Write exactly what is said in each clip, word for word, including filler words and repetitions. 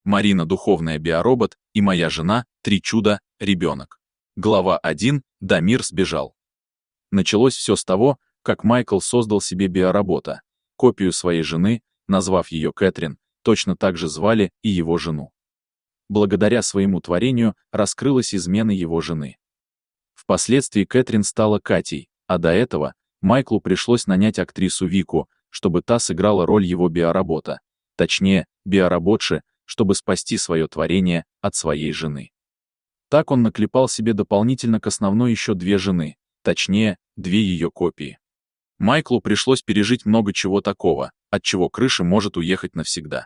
Марина — духовная биоробот, и моя жена — три чуда, ребенок. Глава один. Дамир сбежал. Началось все с того, как Майкл создал себе биоробота, копию своей жены, назвав ее Кэтрин, точно так же звали и его жену. Благодаря своему творению раскрылась измена его жены. Впоследствии Кэтрин стала Катей, а до этого Майклу пришлось нанять актрису Вику, чтобы та сыграла роль его биоробота, точнее, биороботши, чтобы спасти свое творение от своей жены. Так он наклепал себе дополнительно к основной еще две жены, точнее, две ее копии. Майклу пришлось пережить много чего такого, от чего крыша может уехать навсегда.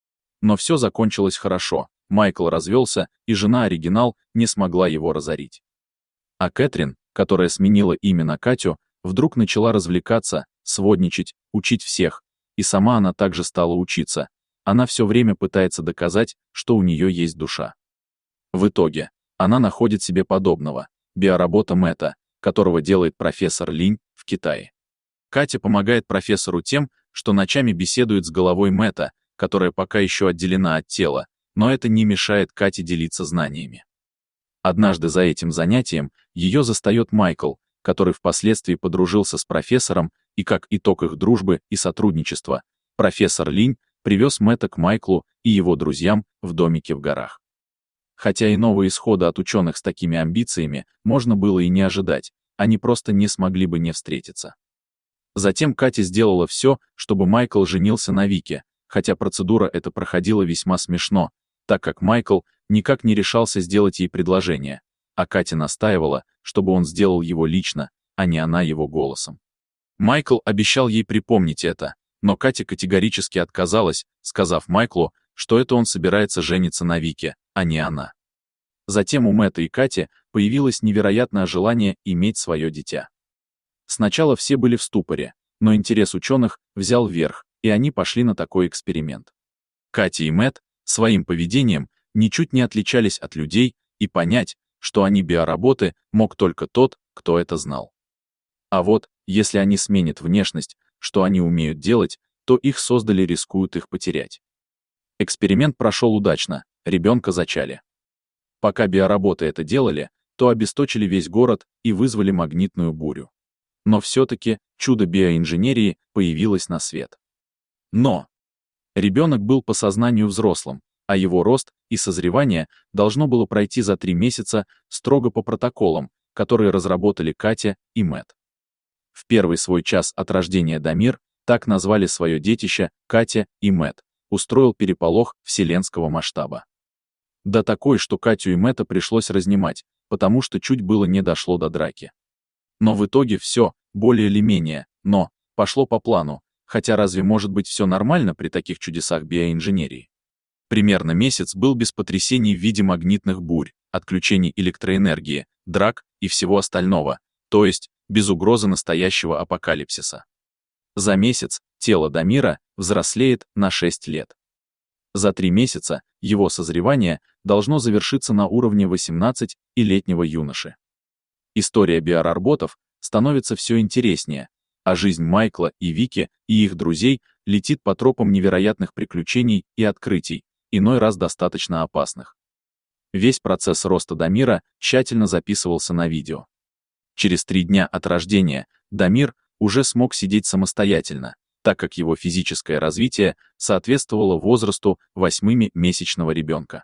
Но все закончилось хорошо, Майкл развелся, и жена-оригинал не смогла его разорить. А Кэтрин, которая сменила имя на Катю, вдруг начала развлекаться, сводничать, учить всех, и сама она также стала учиться. Она все время пытается доказать, что у нее есть душа. В итоге, она находит себе подобного, биоробота Мэтта, которого делает профессор Линь в Китае. Катя помогает профессору тем, что ночами беседует с головой Мэтта, которая пока еще отделена от тела, но это не мешает Кате делиться знаниями. Однажды за этим занятием ее застает Майкл, который впоследствии подружился с профессором, и как итог их дружбы и сотрудничества, профессор Линь привез Мэтта к Майклу и его друзьям в домике в горах. Хотя иного исхода от ученых с такими амбициями можно было и не ожидать, они просто не смогли бы не встретиться. Затем Катя сделала все, чтобы Майкл женился на Вике, хотя процедура эта проходила весьма смешно, так как Майкл никак не решался сделать ей предложение, а Катя настаивала, чтобы он сделал его лично, а не она его голосом. Майкл обещал ей припомнить это, но Катя категорически отказалась, сказав Майклу, что это он собирается жениться на Вике, а не она. Затем у Мэтта и Кати появилось невероятное желание иметь свое дитя. Сначала все были в ступоре, но интерес ученых взял верх, и они пошли на такой эксперимент. Катя и Мэтт своим поведением ничуть не отличались от людей, и понять, что они биороботы, мог только тот, кто это знал. А вот, если они сменят внешность, что они умеют делать, то их создали рискуют их потерять. Эксперимент прошел удачно, ребенка зачали. Пока биороботы это делали, то обесточили весь город и вызвали магнитную бурю. Но все-таки чудо биоинженерии появилось на свет. Но ребенок был по сознанию взрослым, а его рост и созревание должно было пройти за три месяца строго по протоколам, которые разработали Катя и Мэтт. В первый свой час от рождения Дамир, так назвали свое детище Катя и Мэтт, устроил переполох вселенского масштаба. Да такой, что Катю и Мэтта пришлось разнимать, потому что чуть было не дошло до драки. Но в итоге все, более или менее, но, пошло по плану, хотя разве может быть все нормально при таких чудесах биоинженерии? Примерно месяц был без потрясений в виде магнитных бурь, отключений электроэнергии, драк и всего остального, то есть без угрозы настоящего апокалипсиса. За месяц тело Дамира взрослеет на шесть лет. За три месяца его созревание должно завершиться на уровне восемнадцатилетнего юноши. История биороботов становится все интереснее, а жизнь Майкла и Вики и их друзей летит по тропам невероятных приключений и открытий, иной раз достаточно опасных. Весь процесс роста Дамира тщательно записывался на видео. Через три дня от рождения Дамир уже смог сидеть самостоятельно, так как его физическое развитие соответствовало возрасту восьмимесячного ребенка.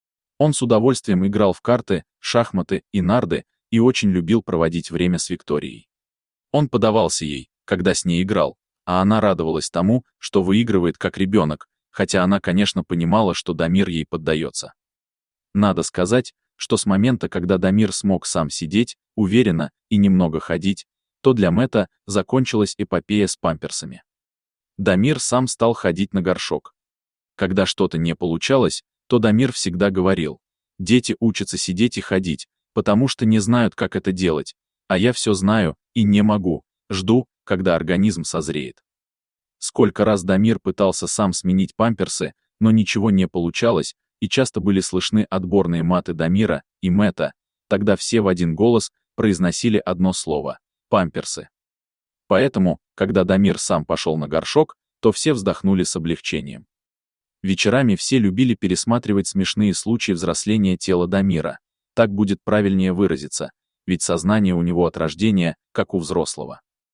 Он с удовольствием играл в карты, шахматы и нарды и очень любил проводить время с Викторией. Он подавался ей, когда с ней играл, а она радовалась тому, что выигрывает как ребенок, хотя она, конечно, понимала, что Дамир ей поддается. Надо сказать, что с момента, когда Дамир смог сам сидеть, уверенно и немного ходить, то для Мэтта закончилась эпопея с памперсами. Дамир сам стал ходить на горшок. Когда что-то не получалось, то Дамир всегда говорил: «Дети учатся сидеть и ходить, потому что не знают, как это делать, а я все знаю и не могу, жду, когда организм созреет». Сколько раз Дамир пытался сам сменить памперсы, но ничего не получалось, и часто были слышны отборные маты Дамира и Мэтта, тогда все в один голос произносили одно слово — памперсы. Поэтому, когда Дамир сам пошел на горшок, то все вздохнули с облегчением. Вечерами все любили пересматривать смешные случаи взросления тела Дамира. Так будет правильнее выразиться, ведь сознание у него от рождения, как у взрослого.